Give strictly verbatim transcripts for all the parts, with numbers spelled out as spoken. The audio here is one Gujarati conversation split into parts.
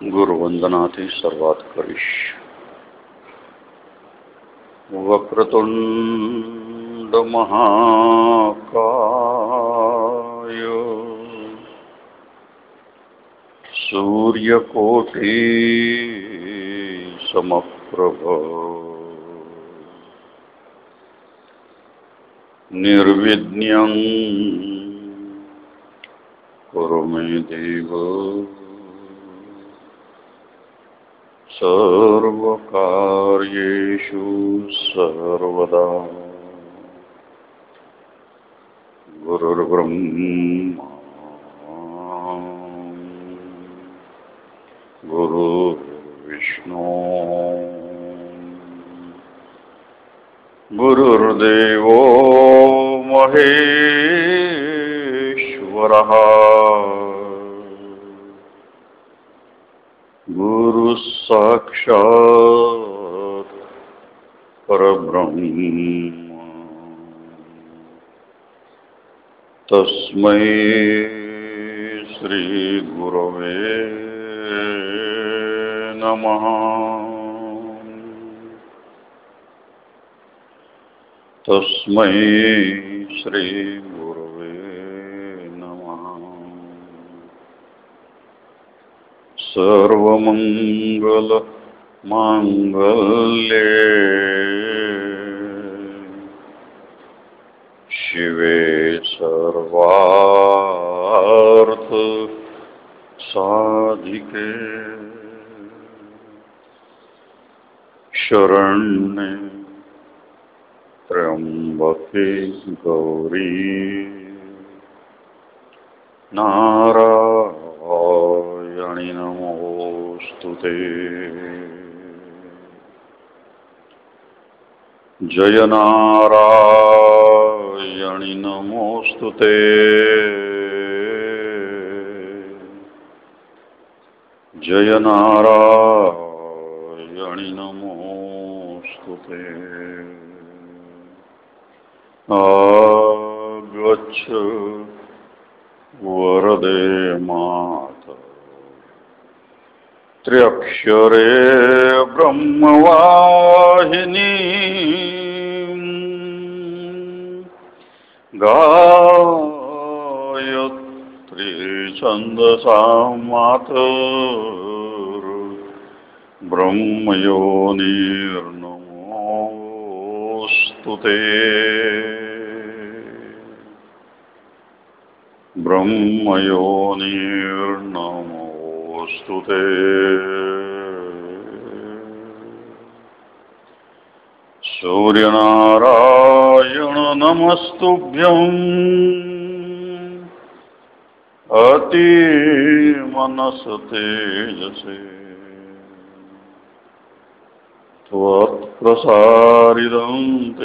ગુરુવંદનાથી શરૂઆત કરીશ. વક્રતુંડ મહાકાય સૂર્યકોટી સમપ્રભ નિર્વિઘ્નં કુરુ મે દેવ સર્વકાર્યેષુ સર્વદા. ગુરુર્બ્રહ્મા ગુરુર્વિષ્ણુ ગુરુર્દેવો મહેશ્વરઃ ગુરુ સાક્ષાત પરબ્રહ્મ તસ્મૈ શ્રી ગુરવે નમઃ. તસ્મૈ શ્રી ગુરવે નમઃ. સર્વમંગલ માંગલ્યે શિવે સર્વાર્થ સાધિકે શરણ્યે ત્ર્યંબકે ગૌરી નારાયણી નમોસ્તુતે. જય નારાયણી નમોસ્તુતે. જય નારાયણી નમોસ્તુતે. આગચ્છ વરદે માતરઃ ત્ર્યક્ષરે બ્રહ્મવાહિની ગાયત્રી છંદસા માતર બ્રહ્મયોનિર્નમોસ્તુતે. બ્રહ્મયોનિર્નમોસ્તુતે. સૂર્યનારાયણ નમસ્તુભ્યં અતિમનસતેજસે ત્વત્પ્રસારિદં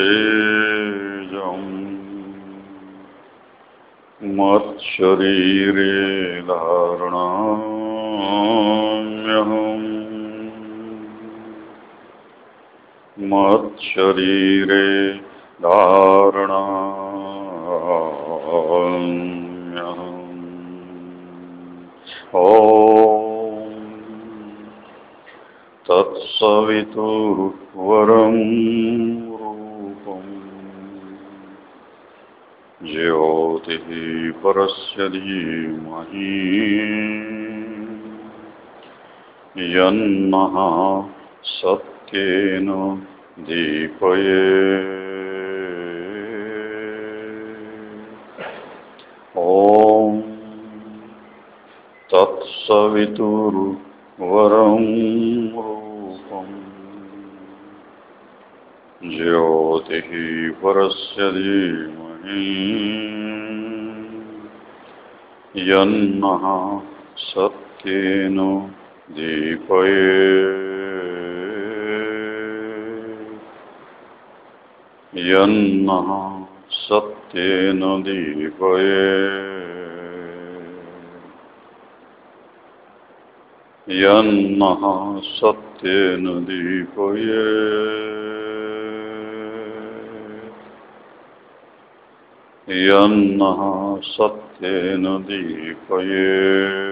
તેજં મત્શરીરે ધારણામ્યહં. મત્શરીરે ધારણામ્યહં. ઓમ તત્સવિતુર્વરં રૂપં જ્યોતિઃ પરસ્ય ધીમહિ યન્નઃ સત્યેન દીપયેત્. ઓમ તત્સવિતુર્વરં રૂપં જ્યોતિઃ પરસ્ય ધીમહિ યન્નઃ સત્યેન દીપયેત્. યન્નઃ સત્યેન દીપયેત્. યન્નઃ સત્યેન દીપયેત્. યન્નઃ સત્યેન દીપયેત્.